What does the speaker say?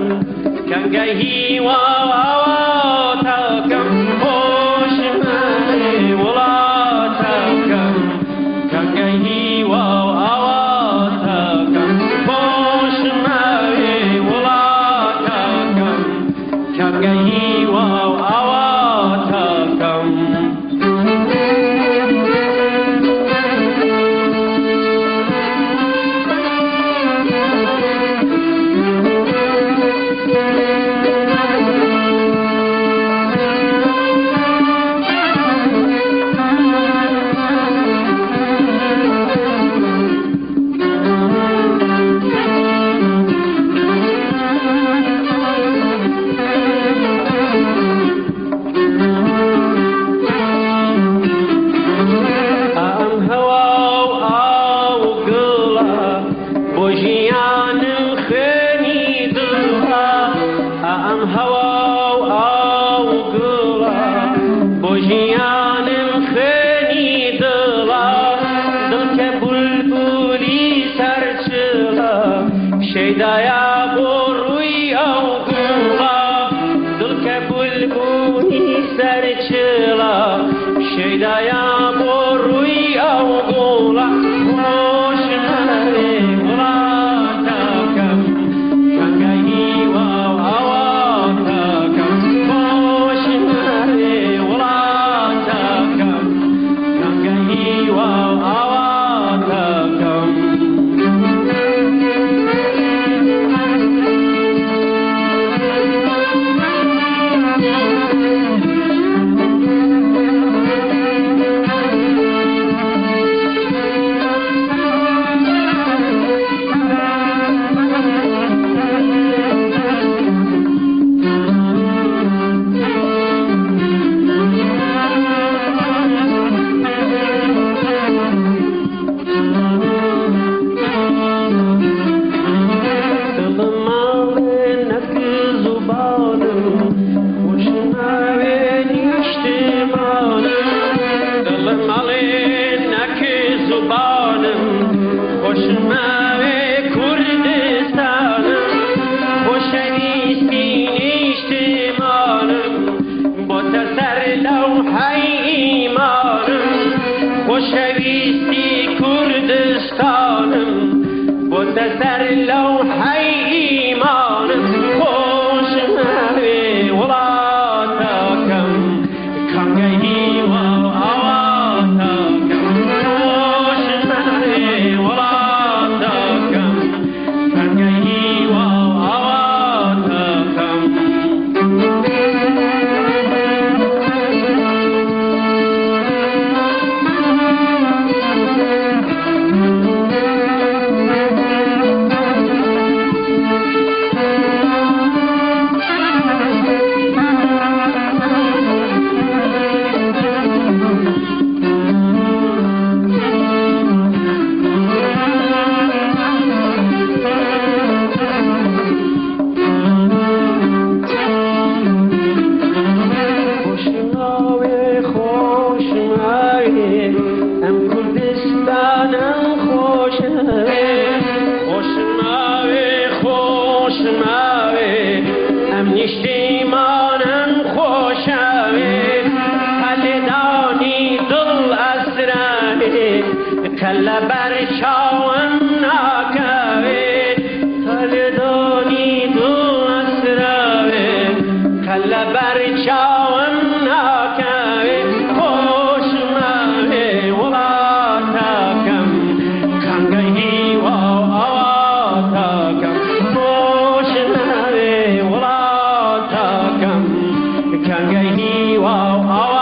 کنگهی و آواتکم خوش مای ولاتکم کنگهی و آواتکم خوش مای ولاتکم کنگهی و آواتکم شیدایا بروی او گولا دل که بلبلی سرچلا شیدایا بروی او گولا خوش مای ولاتکم کنگهی و آواتکم خوش مای ولاتکم کنگهی و آواتکم خوشویستی کردستانم بود سر لوحی ایمانم خوش مای ولاتکم کنگهی و آواتکم خوش مای ولاتکم کنگهی و آواتکم کلا بر چاوم ناکوید خلدانی دو اسراوید کلا بر چاوم ناکوید خوش مای ولاتکم کنگهی و آواتکم خوش مای ولاتکم کنگهی و آواتکم